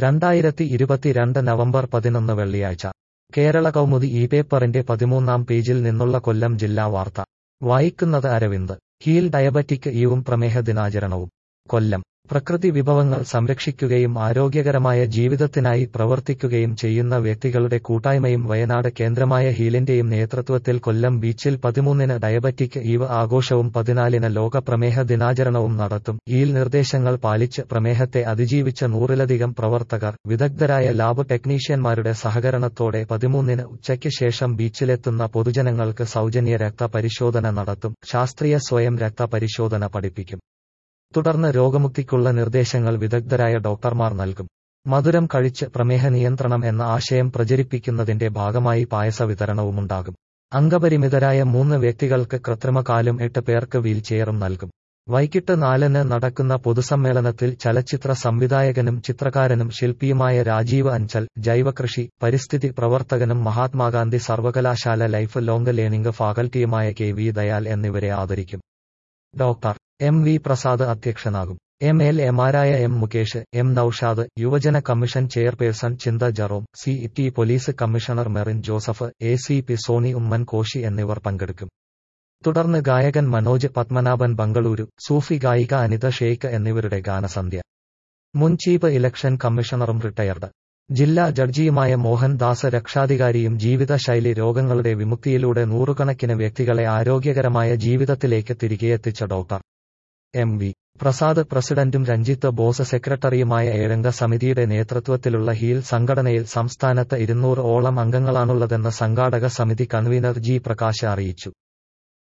2022 November 11 വെള്ളിയാഴ്ച കേരള കൗമുദി ഈ പേപ്പറിന്റെ 13-ാം പേജിൽ നിന്നുള്ള കൊല്ലം ജില്ലാ വാർത്ത വായിക്കുന്നത് അരവിന്ദ്. ഹീൽ ഡയബറ്റിക് ഈവും പ്രമേഹ ദിനാചരണവും. കൊല്ലം. പ്രകൃതി വിഭവങ്ങൾ സംരക്ഷിക്കുകയും ആരോഗ്യകരമായ ജീവിതത്തിനായി പ്രവർത്തിക്കുകയും ചെയ്യുന്ന വ്യക്തികളുടെ കൂട്ടായ്മയും വയനാട് കേന്ദ്രമായ ഹീലിന്റെയും നേതൃത്വത്തിൽ കൊല്ലം ബീച്ചിൽ 13-ന് ഡയബറ്റിക് ഈവ് ആഘോഷവും 14-ന് ലോക പ്രമേഹ ദിനാചരണവും നടത്തും. ഹീൽ നിർദ്ദേശങ്ങൾ പാലിച്ച് പ്രമേഹത്തെ അതിജീവിച്ച 100-ലധികം പ്രവർത്തകർ, വിദഗ്ധരായ ലാബ് ടെക്നീഷ്യന്മാരുടെ സഹകരണത്തോടെ 13-ന് ഉച്ചയ്ക്ക് ശേഷം ബീച്ചിലെത്തുന്ന പൊതുജനങ്ങൾക്ക് സൗജന്യ രക്തപരിശോധന നടത്തും. ശാസ്ത്രീയ സ്വയം രക്തപരിശോധന പഠിപ്പിക്കും. തുടർന്ന് രോഗമുക്തിക്കുള്ള നിർദ്ദേശങ്ങൾ വിദഗ്ധരായ ഡോക്ടർമാർ നൽകും. മധുരം കഴിച്ച് പ്രമേഹ നിയന്ത്രണം എന്ന ആശയം പ്രചരിപ്പിക്കുന്നതിന്റെ ഭാഗമായി പായസ വിതരണവുമുണ്ടാകും. അംഗപരിമിതരായ 3 വ്യക്തികൾക്ക് കൃത്രിമകാലും 8 പേർക്ക് വീൽചെയറും നൽകും. വൈകിട്ട് 4-ന് നടക്കുന്ന പൊതുസമ്മേളനത്തിൽ ചലച്ചിത്ര സംവിധായകനും ചിത്രകാരനും ശില്പിയുമായ രാജീവ് അഞ്ചൽ, ജൈവകൃഷി, പരിസ്ഥിതി പ്രവർത്തകനും മഹാത്മാഗാന്ധി സർവകലാശാല ലൈഫ് ലോങ് ലേണിംഗ് ഫാക്കൽറ്റിയുമായ കെ.വി. ദയാൽ എന്നിവരെ ആദരിക്കും. Doctor M. വി. പ്രസാദ് അധ്യക്ഷനാകും. എം.എൽ.എമാരായ എം. മുകേഷ്, എം. നൌഷാദ്, യുവജന commission chairperson Chintha Jerome, C T police commissioner Merin Joseph, A C P. Sony Oommen Koshy എന്നിവർ പങ്കെടുക്കും. തുടർന്ന് ഗായകൻ മനോജ് പത്മനാഭൻ ബംഗളൂരു, സൂഫി ഗായിക അനിത ഷെയ്ഖ് എന്നിവരുടെ ഗാനസന്ധ്യ. മുൻ ചീഫ് ഇലക്ഷൻ കമ്മീഷണറും റിട്ടയർഡ് ജില്ലാ ജഡ്ജിയുമായ മോഹൻ ദാസ് രക്ഷാധികാരിയും ജീവിതശൈലി രോഗങ്ങളുടെ വിമുക്തിയിലൂടെ നൂറുകണക്കിന് വ്യക്തികളെ ആരോഗ്യകരമായ ജീവിതത്തിലേക്ക് തിരികെയെത്തിച്ച ഡോക്ടർ എം. വി. പ്രസാദ് പ്രസിഡന്റും രഞ്ജിത്ത് ബോസ് സെക്രട്ടറിയുമായ 7-അംഗ സമിതിയുടെ നേതൃത്വത്തിലുള്ള ഹീൽ സംഘടനയിൽ സംസ്ഥാനത്ത് 200-ഓളം അംഗങ്ങളാണുള്ളതെന്ന് സംഘാടക സമിതി കൺവീനർ ജി. പ്രകാശ് അറിയിച്ചു.